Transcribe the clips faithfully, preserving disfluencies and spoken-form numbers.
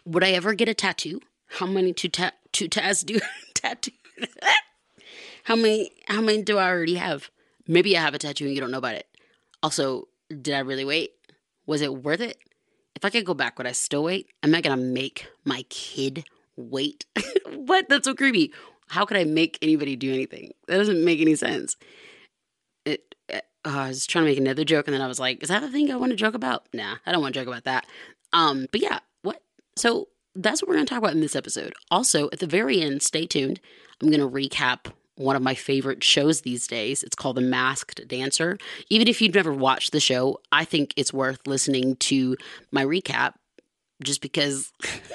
would I ever get a tattoo? How many two ta- two tats do tattoo? how many how many do I already have? Maybe I have a tattoo and you don't know about it. Also, did I really wait? Was it worth it? If I could go back, would I still wait? Am I gonna make my kid wait? What? That's so creepy. How could I make anybody do anything? That doesn't make any sense. It, uh, I was trying to make another joke, and then I was like, is that the thing I want to joke about? Nah, I don't want to joke about that. Um, but yeah, what? So that's what we're going to talk about in this episode. Also, at the very end, stay tuned. I'm going to recap one of my favorite shows these days. It's called The Masked Dancer. Even if you've never watched the show, I think it's worth listening to my recap just because...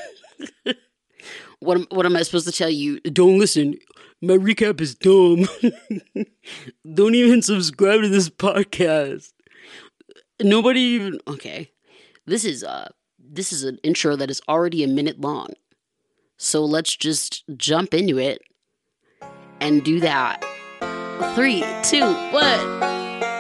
What am, what am I supposed to tell you? Don't listen. My recap is dumb. Don't even subscribe to this podcast. Nobody even... Okay. This is uh this is an intro that is already a minute long. So let's just jump into it and do that. Three, two, one.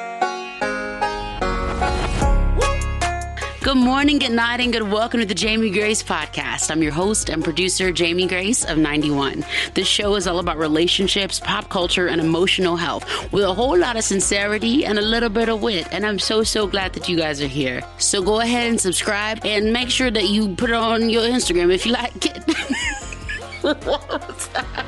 Good morning, good night, and good welcome to the Jamie Grace Podcast. I'm your host and producer, Jamie Grace of ninety-one. This show is all about relationships, pop culture, and emotional health with a whole lot of sincerity and a little bit of wit. And I'm so, so glad that you guys are here. So go ahead and subscribe and make sure that you put it on your Instagram if you like it. What's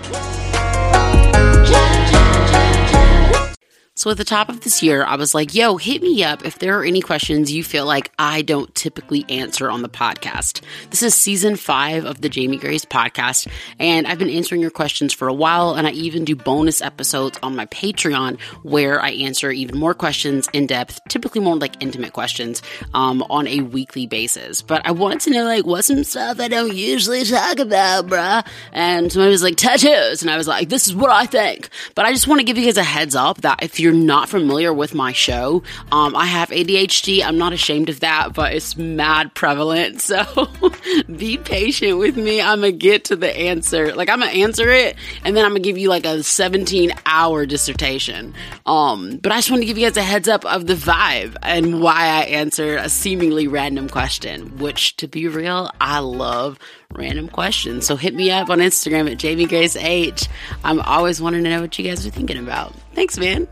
So at the top of this year, I was like, yo, hit me up if there are any questions you feel like I don't typically answer on the podcast. This is season five of the Jamie Grace Podcast, and I've been answering your questions for a while, and I even do bonus episodes on my Patreon where I answer even more questions in depth, typically more like intimate questions, um, on a weekly basis. But I wanted to know, like, what's some stuff I don't usually talk about, bruh? And somebody was like, tattoos, and I was like, this is what I think. But I just want to give you guys a heads up that if you're not familiar with my show, um, I have A D H D. I'm not ashamed of that, but it's mad prevalent. So be patient with me. I'm going to get to the answer. Like, I'm going to answer it, and then I'm going to give you like a seventeen hour dissertation. Um, but I just want to give you guys a heads up of the vibe and why I answer a seemingly random question, which, to be real, I love random questions. So hit me up on Instagram at Jamie Grace H. I'm always wanting to know what you guys are thinking about. Thanks, man.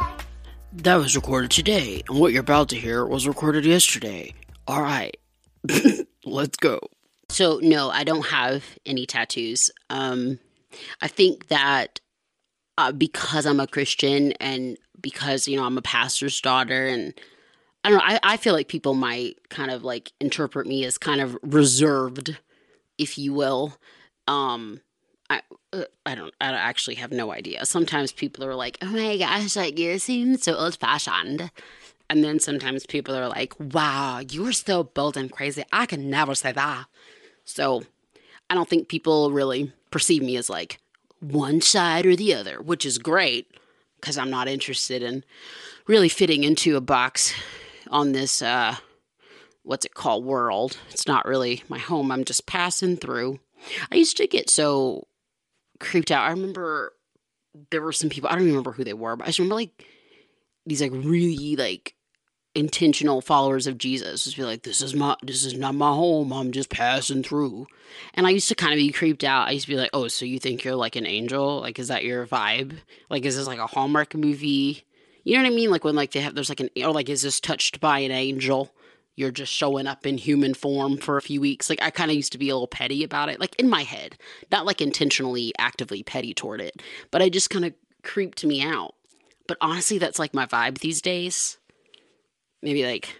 That was recorded today, and what you're about to hear was recorded yesterday. All right, let's go. So, no, I don't have any tattoos. Um, I think that uh, because I'm a Christian and because, you know, I'm a pastor's daughter, and I don't know, I, I feel like people might kind of like interpret me as kind of reserved, if you will. Um, I uh, I don't I actually have no idea. Sometimes people are like, oh my gosh, like you seem so old fashioned. And then sometimes people are like, wow, you're so bold and crazy. I can never say that. So I don't think people really perceive me as like one side or the other, which is great because I'm not interested in really fitting into a box on this, uh, what's it called, world. It's not really my home. I'm just passing through. I used to get so creeped out. I remember there were some people, I don't remember who they were, but I just remember like these like really like intentional followers of Jesus just be like, this is my, this is not my home. I'm just passing through. And I used to kind of be creeped out. I used to be like, oh, so you think you're like an angel? Like, is that your vibe? Like, is this like a Hallmark movie? You know what I mean? Like when like they have, there's like an, or like, is this touched by an angel? You're just showing up in human form for a few weeks. Like, I kind of used to be a little petty about it, like in my head, not like intentionally, actively petty toward it, but I just kind of creeped me out. But honestly, that's like my vibe these days. Maybe like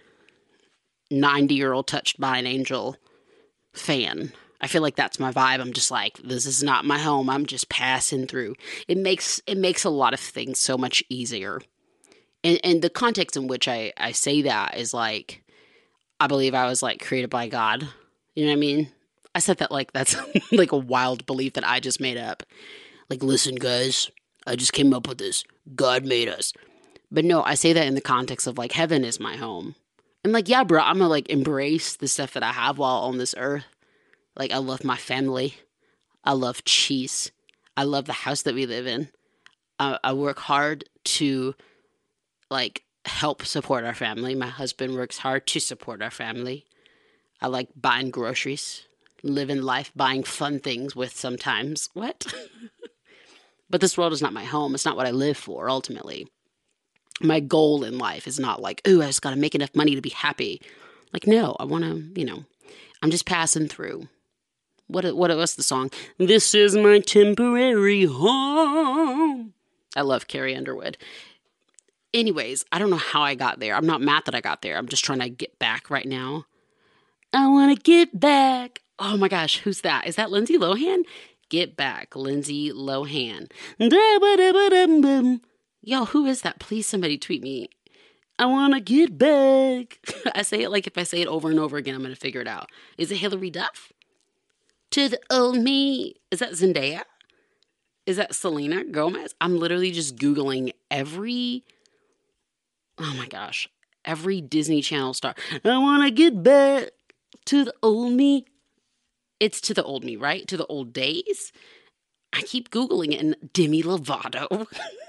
ninety year old touched by an angel fan. I feel like that's my vibe. I'm just like, this is not my home. I'm just passing through. It makes, it makes a lot of things so much easier. And, and the context in which I, I say that is like, I believe I was like created by God. You know what I mean? I said that like that's like a wild belief that I just made up. Like, listen, guys, I just came up with this. God made us. But no, I say that in the context of like heaven is my home. And like, yeah, bro, I'm gonna like embrace the stuff that I have while on this earth. Like, I love my family. I love cheese. I love the house that we live in. I, I work hard to like help support our family. My husband works hard to support our family. I like buying groceries. living life, buying fun things with sometimes. What? But this world is not my home. It's not what I live for, ultimately. My goal in life is not like, ooh, I just got to make enough money to be happy. Like, no, I want to, you know, I'm just passing through. What what was the song? This is my temporary home. I love Carrie Underwood. Anyways, I don't know how I got there. I'm not mad that I got there. I'm just trying to get back right now. I want to get back. Oh my gosh, who's that? Is that Lindsay Lohan? Get back, Lindsay Lohan. Yo, who is that? Please somebody tweet me. I want to get back. I say it like if I say it over and over again, I'm going to figure it out. Is it Hilary Duff? To the old me. Is that Zendaya? Is that Selena Gomez? I'm literally just Googling every, oh my gosh, every Disney Channel star. I want to get back to the old me. It's to the old me, right? To the old days. I keep Googling it and Demi Lovato.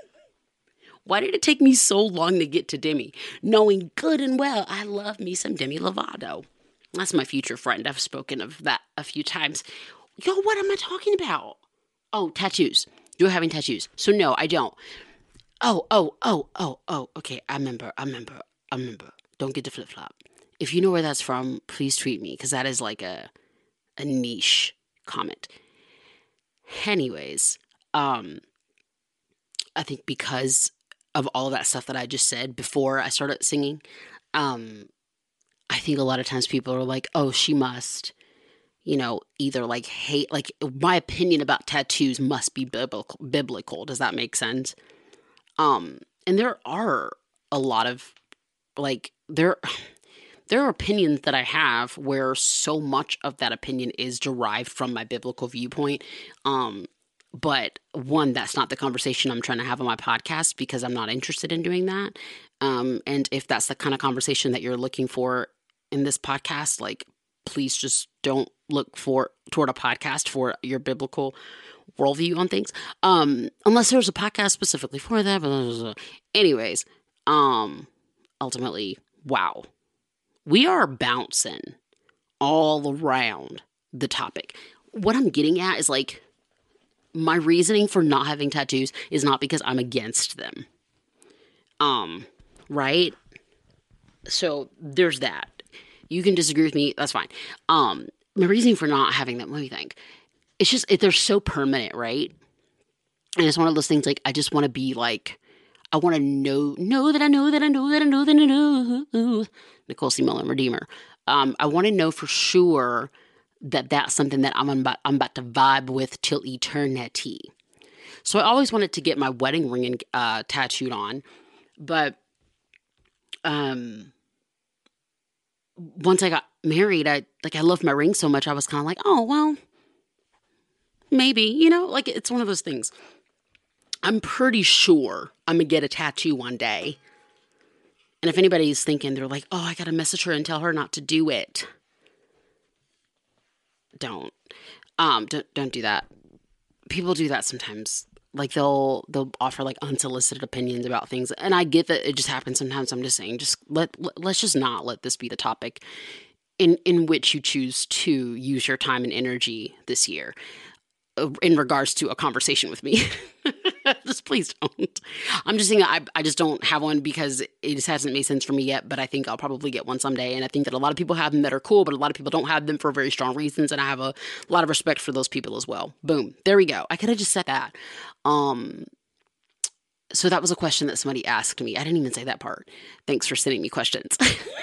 Why did it take me so long to get to Demi? Knowing good and well, I love me some Demi Lovato. That's my future friend. I've spoken of that a few times. Yo, what am I talking about? Oh, tattoos. You're having tattoos. So no, I don't. Oh, oh, oh, oh, oh. Okay, I remember, I remember, I remember. Don't get the flip-flop. If you know where that's from, please tweet me, because that is like a a niche comment. Anyways, um, I think because of all of that stuff that I just said before I started singing, um, I think a lot of times people are like, oh, she must, you know, either like hate, like my opinion about tattoos must be biblical. biblical. Does that make sense? Um, and there are a lot of like, there, there are opinions that I have where so much of that opinion is derived from my biblical viewpoint. Um, But one, that's not the conversation I'm trying to have on my podcast because I'm not interested in doing that. Um, and if that's the kind of conversation that you're looking for in this podcast, like, please just don't look for toward a podcast for your biblical worldview on things. Um, unless there's a podcast specifically for that. Anyways, um, ultimately, wow. We are bouncing all around the topic. What I'm getting at is like, my reasoning for not having tattoos is not because I'm against them. Um, right? So there's that. You can disagree with me. That's fine. Um, my reasoning for not having them, let me think. It's just, it, they're so permanent, right? And it's one of those things like, I just want to be like, I want to know, know that I know that I know that I know that I know. Nicole C. Mullen, Redeemer. Um, I want to know for sure that that's something that I'm about, I'm about to vibe with till eternity. So I always wanted to get my wedding ring uh, tattooed on, but um, once I got married, I like I loved my ring so much. I was kind of like, oh well, maybe, you know, like it's one of those things. I'm pretty sure I'm gonna get a tattoo one day, and if anybody's thinking they're like, oh, I gotta message her and tell her not to do it. Don't, um, don't, don't do that. People do that sometimes. Like they'll, they'll offer like unsolicited opinions about things. And I get that it just happens sometimes. I'm just saying, just let, let let's just not let this be the topic in, in which you choose to use your time and energy this year in regards to a conversation with me. Just please don't. I'm just saying I, I just don't have one because it just hasn't made sense for me yet, but I think I'll probably get one someday. And I think that a lot of people have them that are cool, but a lot of people don't have them for very strong reasons. And I have a lot of respect for those people as well. Boom. There we go. I could have just said that. Um, so that was a question that somebody asked me. I didn't even say that part. Thanks for sending me questions.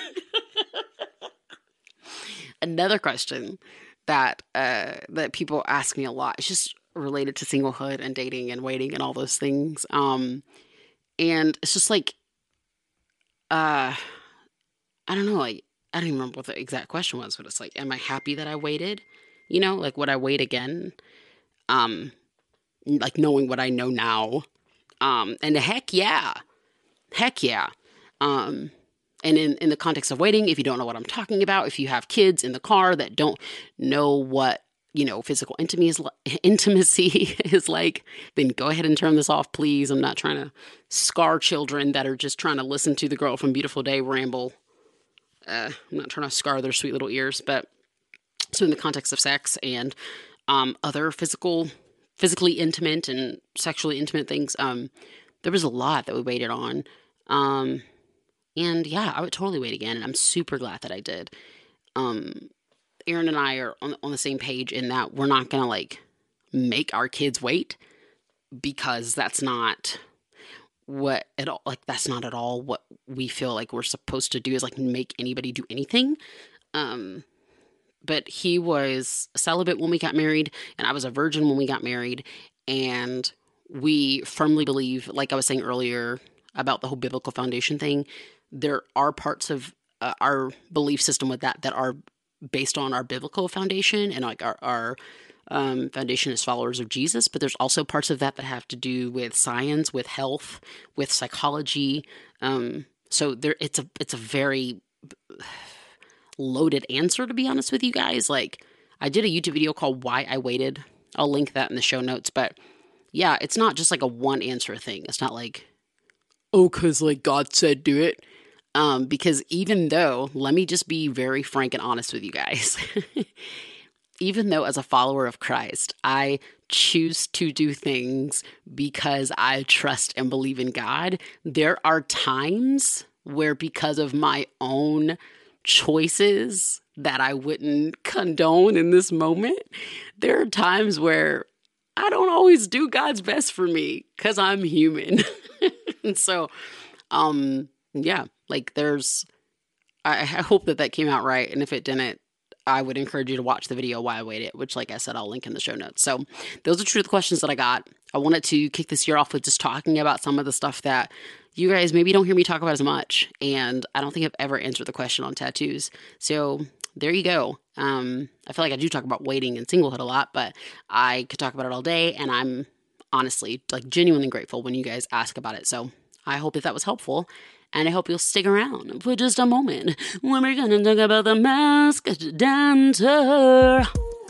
Another question that, uh, that people ask me a lot. It's just related to singlehood and dating and waiting and all those things. Um, and it's just like, uh, I don't know, like, I don't even remember what the exact question was, but it's like, am I happy that I waited? You know, like, would I wait again? Um, like knowing what I know now. Um, and heck yeah, heck yeah. Um, and in, in the context of waiting, if you don't know what I'm talking about, if you have kids in the car that don't know what, you know, physical intimacy is, intimacy is like, then go ahead and turn this off, please. I'm not trying to scar children that are just trying to listen to the Girl from Beautiful Day ramble. Uh, I'm not trying to scar their sweet little ears, but So in the context of sex and um, other physical, physically intimate and sexually intimate things, um, there was a lot that we waited on. Um, and yeah, I would totally wait again. And I'm super glad that I did. Um, Aaron and I are on, on the same page in that we're not going to like make our kids wait, because that's not what at all, like, that's not at all what we feel like we're supposed to do, is like make anybody do anything. Um, but he was celibate when we got married, and I was a virgin when we got married. And we firmly believe, like I was saying earlier about the whole biblical foundation thing, there are parts of uh, our belief system with that that are based on our biblical foundation and like our, our um, foundation as followers of Jesus. But there's also parts of that that have to do with science, with health, with psychology. Um, so there, it's a, it's a very loaded answer, to be honest with you guys. Like, I did a YouTube video called Why I Waited. I'll link that in the show notes. But yeah, it's not just like a one answer thing. It's not like, oh, cause like God said do it. Um, because even though, let me just be very frank and honest with you guys, even though as a follower of Christ, I choose to do things because I trust and believe in God, there are times where, because of my own choices that I wouldn't condone in this moment, there are times where I don't always do God's best for me because I'm human. And so, um, yeah, like there's, I, I hope that that came out right. And if it didn't, I would encourage you to watch the video Why I Waited, which, like I said, I'll link in the show notes. So those are true the questions that I got. I wanted to kick this year off with just talking about some of the stuff that you guys maybe don't hear me talk about as much. And I don't think I've ever answered the question on tattoos. So there you go. Um, I feel like I do talk about waiting and singlehood a lot, but I could talk about it all day. And I'm honestly, like, genuinely grateful when you guys ask about it. So I hope that that was helpful. And I hope you'll stick around for just a moment when we're going to talk about the masked dancer.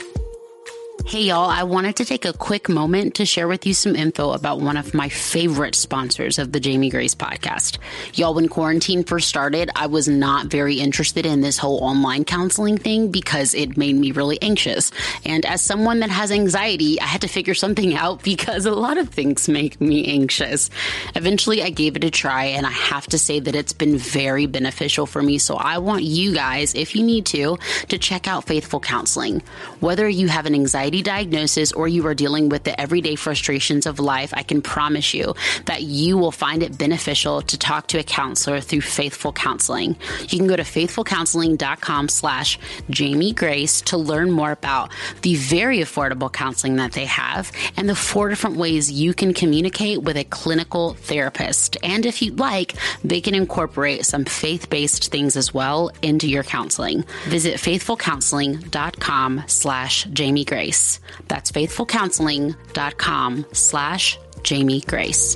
Hey y'all, I wanted to take a quick moment to share with you some info about one of my favorite sponsors of the Jamie Grace podcast. Y'all, when quarantine first started, I was not very interested in this whole online counseling thing because it made me really anxious. And as someone that has anxiety, I had to figure something out because a lot of things make me anxious. Eventually, I gave it a try, and I have to say that it's been very beneficial for me. So I want you guys, if you need to, to check out Faithful Counseling. Whether you have an anxiety diagnosis or you are dealing with the everyday frustrations of life, I can promise you that you will find it beneficial to talk to a counselor through Faithful Counseling. You can go to faithfulcounseling.com slash Jamie Grace to learn more about the very affordable counseling that they have and the four different ways you can communicate with a clinical therapist. And if you'd like, they can incorporate some faith-based things as well into your counseling. Visit faithfulcounseling.com slash Jamie Grace. That's faithfulcounseling.com slash Jamie Grace.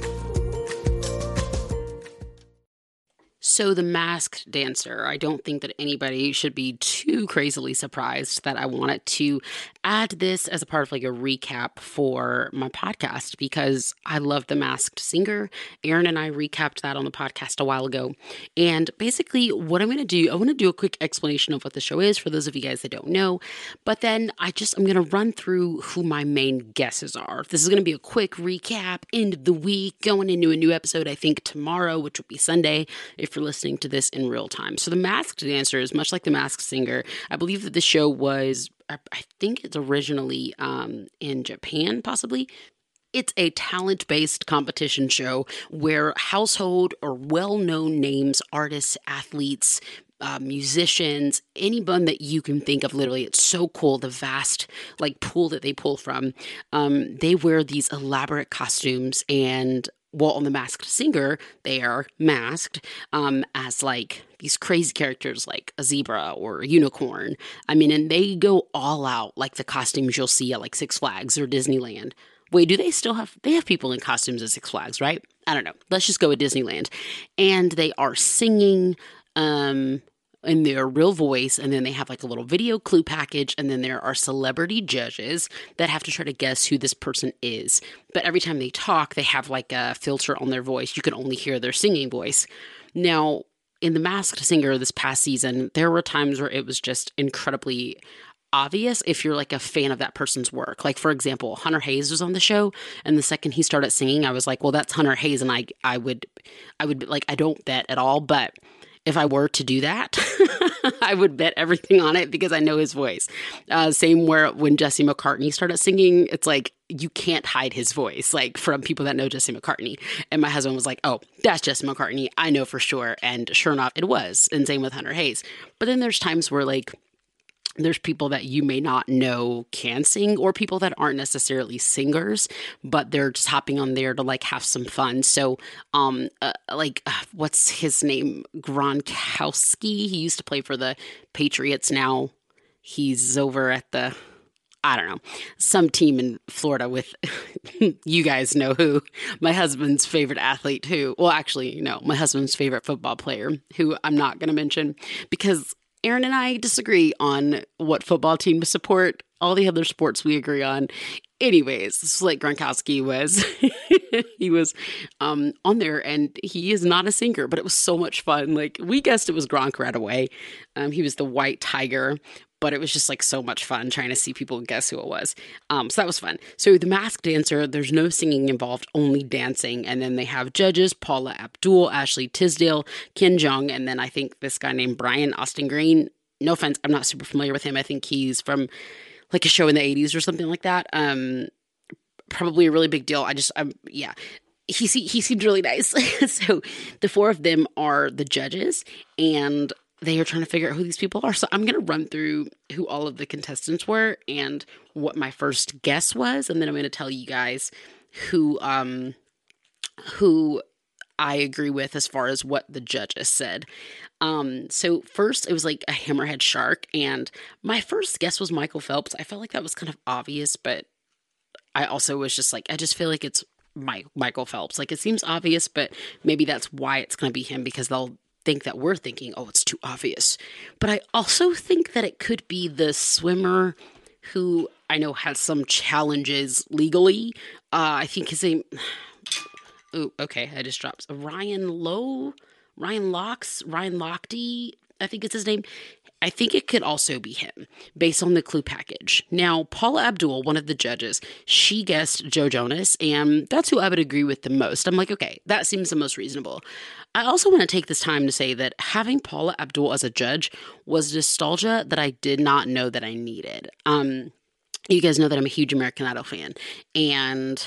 So the masked dancer, I don't think that anybody should be too crazily surprised that I wanted to add this as a part of like a recap for my podcast because I love The Masked Singer. Aaron and I recapped that on the podcast a while ago. And basically what I'm going to do, I want to do a quick explanation of what the show is for those of you guys that don't know. But then I just, I'm going to run through who my main guesses are. This is going to be a quick recap, end of the week, going into a new episode, I think tomorrow, which will be Sunday, if you're listening to this in real time. So The Masked Dancer is much like The Masked Singer. I believe that the show was, I think it's originally um, in Japan, possibly. It's a talent-based competition show where household or well-known names, artists, athletes, uh, musicians, anyone that you can think of, literally, it's so cool, the vast like pool that they pull from. Um, they wear these elaborate costumes and well, on The Masked Singer, they are masked um, as like these crazy characters like a zebra or a unicorn. I mean, and they go all out like the costumes you'll see at like Six Flags or Disneyland. Wait, do they still have, they have people in costumes at Six Flags, right? I don't know. Let's just go with Disneyland. And they are singing um, in their real voice, and then they have like a little video clue package, and then there are celebrity judges that have to try to guess who this person is. But every time they talk, they have like a filter on their voice. You can only hear their singing voice. Now, in The Masked Singer this past season, there were times where it was just incredibly obvious if you're like a fan of that person's work. Like, for example, Hunter Hayes was on the show, and the second he started singing, I was like, well, that's Hunter Hayes. And I, I would, I would like, I don't bet at all, but if I were to do that, I would bet everything on it because I know his voice. Uh, same where when Jesse McCartney started singing, it's like you can't hide his voice, like from people that know Jesse McCartney. And my husband was like, oh, that's Jesse McCartney. I know for sure. And sure enough, it was. And same with Hunter Hayes. But then there's times where like, there's people that you may not know can sing, or people that aren't necessarily singers, but they're just hopping on there to like have some fun. So, um, uh, like, uh, what's his name? Gronkowski. He used to play for the Patriots. Now he's over at the, I don't know, some team in Florida with, you guys know who, my husband's favorite athlete who, well, actually, you know, my husband's favorite football player who I'm not going to mention because Aaron and I disagree on what football team to support. All the other sports we agree on. Anyways, it's like Gronkowski was, he was um, on there, and he is not a singer, but it was so much fun. Like, we guessed it was Gronk right away. Um, he was the white tiger, but it was just like so much fun trying to see people guess who it was. Um, so that was fun. So the Masked Dancer, there's no singing involved, only dancing. And then they have judges, Paula Abdul, Ashley Tisdale, Ken Jeong, and then I think this guy named Brian Austin Green. No offense, I'm not super familiar with him. I think he's from like a show in the eighties or something like that. Um, probably a really big deal. I just, I'm, yeah. He, he seemed really nice. So the four of them are the judges, and they are trying to figure out who these people are. So I'm going to run through who all of the contestants were and what my first guess was. And then I'm going to tell you guys who, um, who I agree with as far as what the judges said. Um, so first it was like a hammerhead shark. And my first guess was Michael Phelps. I felt like that was kind of obvious, but I also was just like, I just feel like it's Mike, Michael Phelps. Like, it seems obvious, but maybe that's why it's going to be him, because they'll think that we're thinking, oh, it's too obvious. But I also think that it could be the swimmer who I know has some challenges legally. Uh, I think his name, oh, okay, I just dropped. Ryan Lowe, Ryan Locks, Ryan Lochte, I think it's his name. I think it could also be him based on the clue package. Now, Paula Abdul, one of the judges, she guessed Joe Jonas, and that's who I would agree with the most. I'm like, okay, that seems the most reasonable. I also want to take this time to say that having Paula Abdul as a judge was nostalgia that I did not know that I needed. Um, you guys know that I'm a huge American Idol fan, and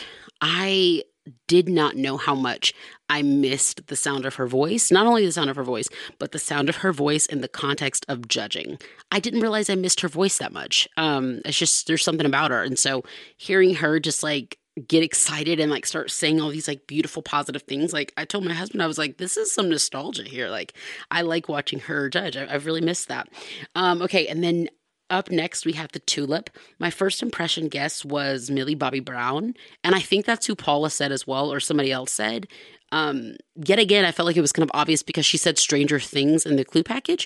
I did not know how much I missed the sound of her voice. Not only the sound of her voice, but the sound of her voice in the context of judging. I didn't realize I missed her voice that much. Um, it's just, there's something about her. And so hearing her just like get excited and like start saying all these like beautiful positive things, like I told my husband, I was like, this is some nostalgia here. Like, I like watching her judge. I, I've really missed that. Um, okay. And then up next, we have the Tulip. My first impression guess was Millie Bobby Brown. And I think that's who Paula said as well, or somebody else said. Um, yet again, I felt like it was kind of obvious because she said Stranger Things in the clue package.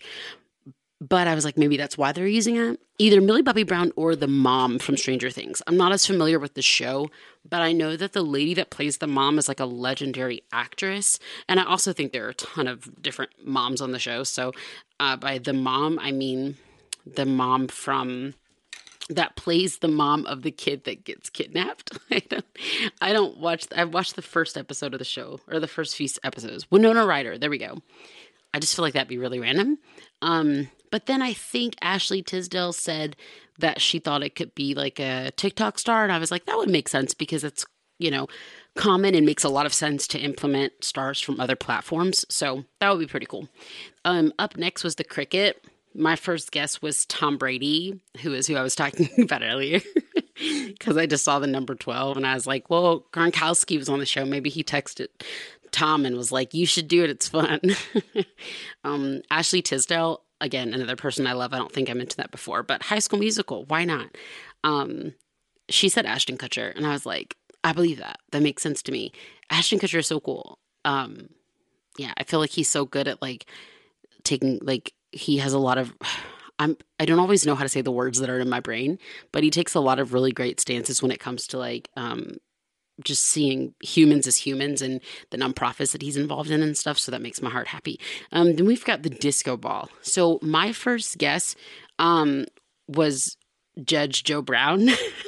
But I was like, maybe that's why they're using it. Either Millie Bobby Brown or the mom from Stranger Things. I'm not as familiar with the show, but I know that the lady that plays the mom is like a legendary actress. And I also think there are a ton of different moms on the show. So uh, by the mom, I mean the mom from that plays the mom of the kid that gets kidnapped. I don't, I don't watch, I've watched the first episode of the show, or the first few episodes. Winona Ryder, there we go. I just feel like that'd be really random. Um, but then I think Ashley Tisdale said that she thought it could be like a TikTok star. And I was like, that would make sense because it's, you know, common and makes a lot of sense to implement stars from other platforms. So that would be pretty cool. Um, up next was the Cricket. My first guess was Tom Brady, who is who I was talking about earlier, because I just saw the number twelve and I was like, well, Gronkowski was on the show. Maybe he texted Tom and was like, you should do it. It's fun. um, Ashley Tisdale, again, another person I love. I don't think I mentioned that before, but High School Musical. Why not? Um, she said Ashton Kutcher. And I was like, I believe that. That makes sense to me. Ashton Kutcher is so cool. Um, yeah, I feel like he's so good at like taking like, he has a lot of, I'm, I don't always know how to say the words that are in my brain, but he takes a lot of really great stances when it comes to like, um, just seeing humans as humans and the nonprofits that he's involved in and stuff. So that makes my heart happy. Um, then we've got the disco ball. So my first guess, um, was Judge Joe Brown.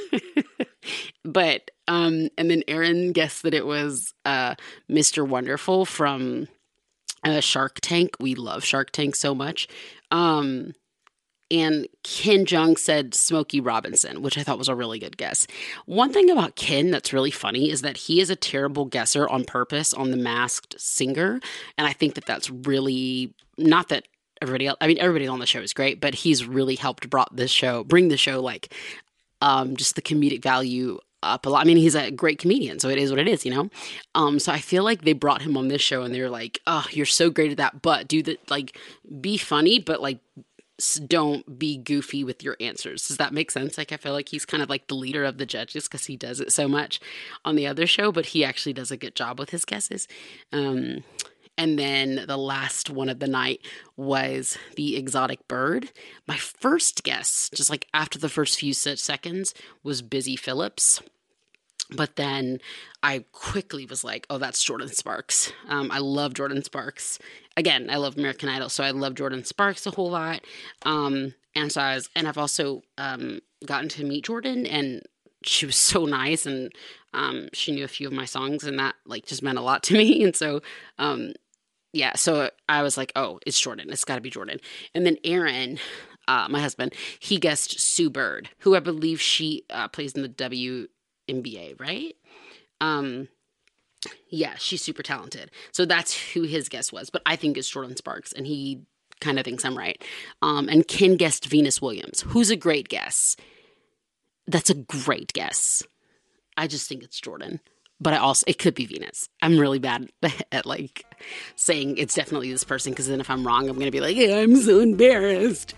But, um, and then Aaron guessed that it was uh, Mister Wonderful from uh, Shark Tank. We love Shark Tank so much. Um, and Ken Jeong said Smokey Robinson, which I thought was a really good guess. One thing about Ken that's really funny is that he is a terrible guesser on purpose on The Masked Singer. And I think that that's really, not that everybody else, I mean, everybody on the show is great, but he's really helped brought this show, bring the show, like, um, just the comedic value up a lot. I mean, he's a great comedian, so it is what it is, you know? Um, so I feel like they brought him on this show and they're like, oh, you're so great at that, but do the, like, be funny, but, like, don't be goofy with your answers. Does that make sense? Like, I feel like he's kind of like the leader of the judges because he does it so much on the other show, but he actually does a good job with his guesses. Um, and then the last one of the night was the exotic bird. My first guess, just like after the first few seconds, was Busy Phillips. But then I quickly was like, oh, that's Jordin Sparks. Um, I love Jordin Sparks. Again, I love American Idol, so I love Jordin Sparks a whole lot. Um, and so I was, and I've also um, gotten to meet Jordin, and she was so nice, and um, she knew a few of my songs, and that like just meant a lot to me. And so, um, yeah, so I was like, oh, it's Jordin. It's got to be Jordin. And then Aaron, uh, my husband, he guessed Sue Bird, who I believe she uh, plays in the W N B A, right? Um, yeah, she's super talented. So that's who his guess was. But I think it's Jordin Sparks, and he kind of thinks I'm right. Um, and Ken guessed Venus Williams, who's a great guess. That's a great guess. I just think it's Jordin. But I also, it could be Venus. I'm really bad at like saying it's definitely this person, because then if I'm wrong, I'm going to be like, yeah, I'm so embarrassed.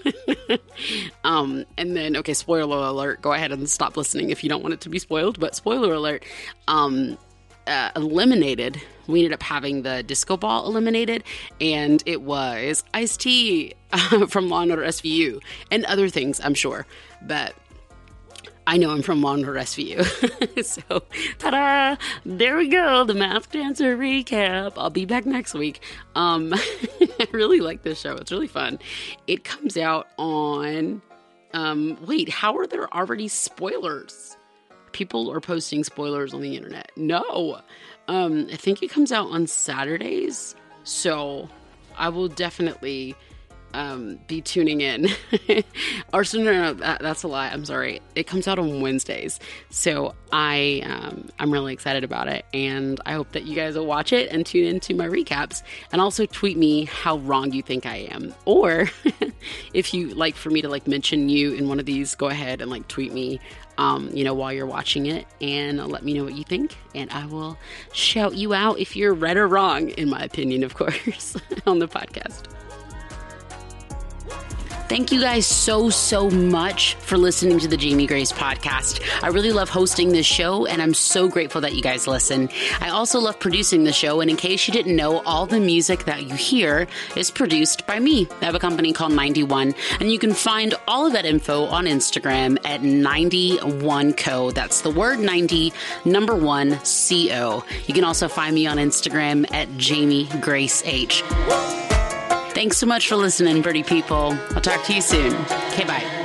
um, and then, okay, spoiler alert, go ahead and stop listening if you don't want it to be spoiled, but spoiler alert, um, uh, eliminated, we ended up having the disco ball eliminated, and it was Ice-T uh, from Law and Order S V U, and other things, I'm sure, but I know I'm from Law and Order S V U. So, ta-da! There we go, the Masked Dancer recap. I'll be back next week. Um, I really like this show. It's really fun. It comes out on, um, wait, how are there already spoilers? People are posting spoilers on the internet. No. Um, I think it comes out on Saturdays. So, I will definitely Um, be tuning in. or so, no, no, that, that's a lie. I'm sorry. It comes out on Wednesdays. So I, um, I'm really excited about it. And I hope that you guys will watch it and tune into my recaps. And also tweet me how wrong you think I am. Or if you like for me to like mention you in one of these, go ahead and like tweet me, um, you know, while you're watching it, and let me know what you think. And I will shout you out if you're right or wrong, in my opinion, of course, on the podcast. Thank you guys so, so much for listening to the Jamie Grace podcast. I really love hosting this show, and I'm so grateful that you guys listen. I also love producing the show, and in case you didn't know, all the music that you hear is produced by me. I have a company called ninety-one, and you can find all of that info on Instagram at ninety-one co. That's the word ninety, number one, C O. You can also find me on Instagram at Jamie Grace H. Thanks so much for listening, pretty people. I'll talk to you soon. Okay, bye.